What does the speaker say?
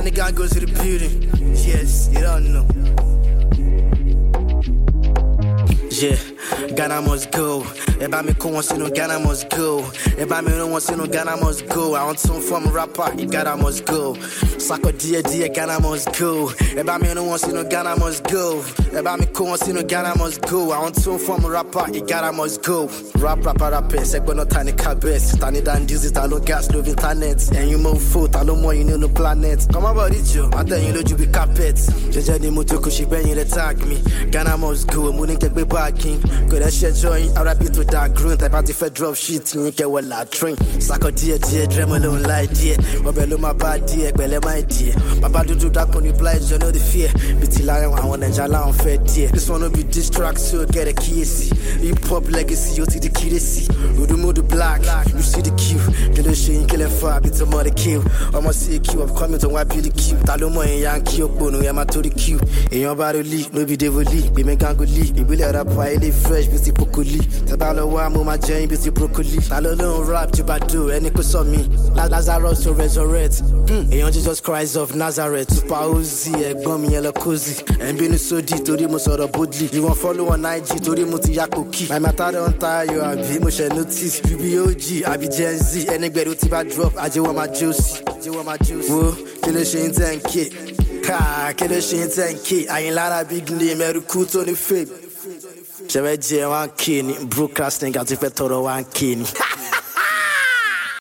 the gang goes to the building. Yes, you don't know. Yeah, Ghana must go. Eba me ko wants to know Ghana must go. Eba me no wants to know Ghana must go. I want some from a rapper, Ghana must go. Sako dear Ghana must go. Eba me no wants to know Ghana must go. Eba me ko wants to know Ghana must go. I want some from a rapper, Ghana must go. Rapper, say no tiny cabets. Tiny than this, I no gas, no internet. And you move foot, I no more, you know no planet. Come about it, Joe. I tell you, you be carpets. Jaja ni mutoko, she bang you attack me. Ghana must go, mooning take me parking. Good as shit join, I rap it with that grunt. I party for drop shit, you get well I drink. Sako dear, dream alone like dear. Obelo my bad dear, belle my dear. My bad do that on the blind, you know the fear. Bitty lion, I want to jala on fair dear. This one will be distract, so get a key. Hip hop legacy, you see the key. You do move the black, you see the queue. Get the shit, kill it far, bit of mother kill. I'ma see a queue, I'm coming to wipe you the queue. Talomo and Yankee, Bono, Yama to the queue. In your body leak, no be devil leak, be me gango leak. Be let up, I live fresh, be see broccoli. Tabalo, I'm my jam, be see broccoli. Talolo rap, you badu, and it could saw me. Lazarus to resurrect. And Jesus Christ of Nazareth. Super Uzi, a gummy, yellow cozy. And being so deep to the most of the bodily. You won't follow on IG to the Mutiyakoki. My matter on tire, you are be motion notice. You be OG, I be Gen Z. Anybody who tiba drop, I just want my juice. Whoa, kill the shit 10K. Kill the shit 10K. I ain't lot of big name, every coot on the fake. J'avais dit 1K, broadcasting, got if I told 1K.